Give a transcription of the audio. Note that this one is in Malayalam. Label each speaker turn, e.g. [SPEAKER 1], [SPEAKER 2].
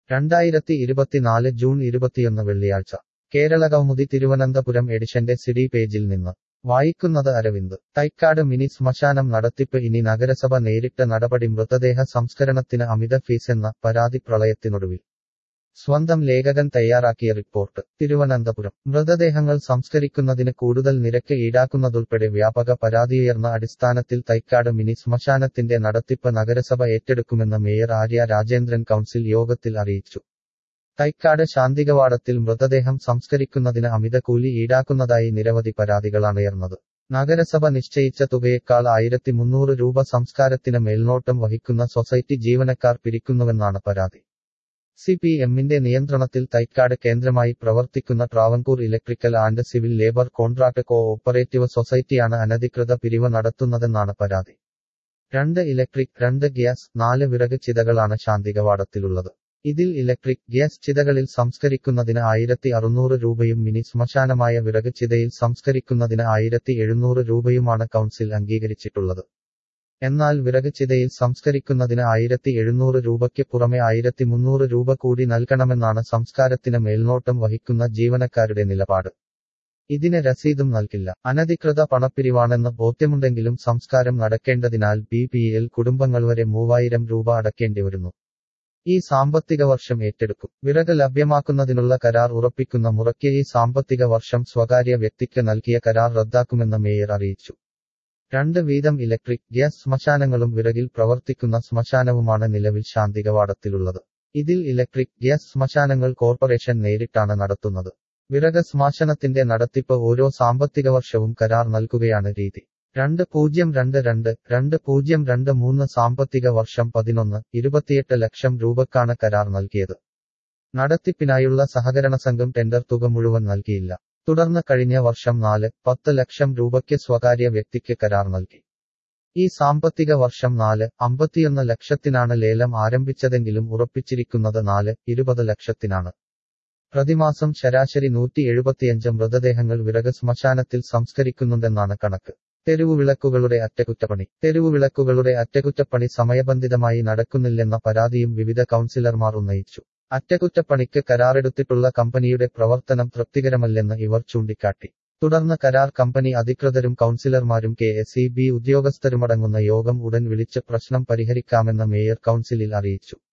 [SPEAKER 1] 2024 ജൂൺ 21 വെള്ളിയാഴ്ച കേരള കൗമുദി തിരുവനന്തപുരം എഡിഷന്റെ സിഡി പേജിൽ നിന്ന് വായിക്കുന്നത് അരവിന്ദ്. തൈക്കാട് മിനി ശ്മശാനം നടത്തിപ്പ് ഇനി നഗരസഭ നേരിട്ട് നടപടി. മൃതദേഹ സംസ്കരണത്തിന് അമിത ഫീസെന്ന പരാതി പ്രളയത്തിനൊടുവിൽ. സ്വന്തം ലേഖകൻ തയ്യാറാക്കിയ റിപ്പോർട്ട്. തിരുവനന്തപുരം. മൃതദേഹങ്ങൾ സംസ്കരിക്കുന്നതിന് കൂടുതൽ നിരക്ക് ഈടാക്കുന്നതുൾപ്പെടെ വ്യാപക പരാതിയുയർന്ന അടിസ്ഥാനത്തിൽ തൈക്കാട് മിനി ശ്മശാനത്തിന്റെ നടത്തിപ്പ് നഗരസഭ ഏറ്റെടുക്കുമെന്ന് മേയർ ആര്യ രാജേന്ദ്രൻ കൗൺസിൽ യോഗത്തിൽ അറിയിച്ചു. തൈക്കാട് ശാന്തികവാടത്തിൽ മൃതദേഹം സംസ്കരിക്കുന്നതിന് അമിത കൂലി ഈടാക്കുന്നതായി നിരവധി പരാതികളാണുയർന്നത്. നഗരസഭ നിശ്ചയിച്ച തുകയേക്കാൾ 1300 രൂപ സംസ്കാരത്തിന് മേൽനോട്ടം വഹിക്കുന്ന സൊസൈറ്റി ജീവനക്കാർ പിരിക്കുന്നുവെന്നാണ് പരാതി. CPMന്റെ നിയന്ത്രണത്തിൽ തൈക്കാട് കേന്ദ്രമായി പ്രവർത്തിക്കുന്ന Travancore electrical and civil labour contract cooperative സൊസൈറ്റിയാണ് അനധികൃത പിരിവ് നടത്തുന്നതെന്നാണ് പരാതി. 2 ഇലക്ട്രിക്, 2 ഗ്യാസ്, 4 വിറക് ചിതകളാണ് ശാന്തികവാടത്തിലുള്ളത്. ഇതിൽ ഇലക്ട്രിക്, ഗ്യാസ് ചിതകളിൽ സംസ്കരിക്കുന്നതിന് 1600 രൂപയും മിനി ശ്മശാനമായ വിറക് ചിതയിൽ സംസ്കരിക്കുന്നതിന് 1700 രൂപയുമാണ് കൗൺസിൽ അംഗീകരിച്ചിട്ടുള്ളത്. എന്നാൽ വിറക് ചിതയിൽ സംസ്കരിക്കുന്നതിന് 1700 രൂപയ്ക്ക് പുറമെ 1300 രൂപ കൂടി നൽകണമെന്നാണ് സംസ്കാരത്തിന് മേൽനോട്ടം വഹിക്കുന്ന ജീവനക്കാരുടെ നിലപാട്. ഇതിന് രസീതും നൽകില്ല. അനധികൃത പണപ്പിരിവാണെന്ന് ബോധ്യമുണ്ടെങ്കിലും സംസ്കാരം നടക്കേണ്ടതിനാൽ BPL കുടുംബങ്ങൾ വരെ 3000 രൂപ അടക്കേണ്ടിവരുന്നു. ഈ സാമ്പത്തിക വർഷം ഏറ്റെടുക്കും. വിറക് ലഭ്യമാക്കുന്നതിനുള്ള കരാർ ഉറപ്പിക്കുന്ന മുറയ്ക്ക് ഈ സാമ്പത്തിക വർഷം സ്വകാര്യ വ്യക്തിക്ക് നൽകിയ കരാർ റദ്ദാക്കുമെന്ന് മേയർ അറിയിച്ചു. 2 വീതം ഇലക്ട്രിക്, ഗ്യാസ് ശ്മശാനങ്ങളും വിറകിൽ പ്രവർത്തിക്കുന്ന ശ്മശാനവുമാണ് നിലവിൽ ശാന്തികവാടത്തിലുള്ളത്. ഇതിൽ ഇലക്ട്രിക്, ഗ്യാസ് ശ്മശാനങ്ങൾ കോർപ്പറേഷൻ നേരിട്ടാണ് നടത്തുന്നത്. വിറക് ശ്മശാനത്തിന്റെ നടത്തിപ്പ് ഓരോ സാമ്പത്തിക വർഷവും കരാർ നൽകുകയാണ് രീതി. 2022-2023 സാമ്പത്തിക വർഷം 11.28 ലക്ഷം രൂപക്കാണ് കരാർ നൽകിയത്. നടത്തിപ്പിനായുള്ള സഹകരണ സംഘം ടെൻഡർ തുക മുഴുവൻ നൽകിയില്ല. തുടർന്ന് കഴിഞ്ഞ വർഷം 4.10 ലക്ഷം രൂപയ്ക്ക് സ്വകാര്യ വ്യക്തിക്ക് കരാർ നൽകി. ഈ സാമ്പത്തിക വർഷം 4.51 ലക്ഷത്തിനാണ് ലേലം ആരംഭിച്ചതെങ്കിലും ഉറപ്പിച്ചിരിക്കുന്നത് 4.20 ലക്ഷത്തിനാണ്. പ്രതിമാസം ശരാശരി 175 മൃതദേഹങ്ങൾ വിറക് ശ്മശാനത്തിൽ സംസ്കരിക്കുന്നുണ്ടെന്നാണ് കണക്ക്. തെരുവുവിളക്കുകളുടെ അറ്റകുറ്റപ്പണി. തെരുവുവിളക്കുകളുടെ അറ്റകുറ്റപ്പണി സമയബന്ധിതമായി നടക്കുന്നില്ലെന്ന പരാതിയും വിവിധ കൗൺസിലർമാർ ഉന്നയിച്ചു. അറ്റകുറ്റപ്പണിക്ക് കരാറെടുത്തിട്ടുള്ള കമ്പനിയുടെ പ്രവർത്തനം തൃപ്തികരമല്ലെന്ന് ഇവർ ചൂണ്ടിക്കാട്ടി. തുടർന്ന് കരാർ കമ്പനി അധികൃതരും കൗൺസിലർമാരും KSEB ഉദ്യോഗസ്ഥരുമടങ്ങുന്ന യോഗം ഉടൻ വിളിച്ച് പ്രശ്നം പരിഹരിക്കാമെന്ന് മേയർ കൗൺസിലിൽ അറിയിച്ചു.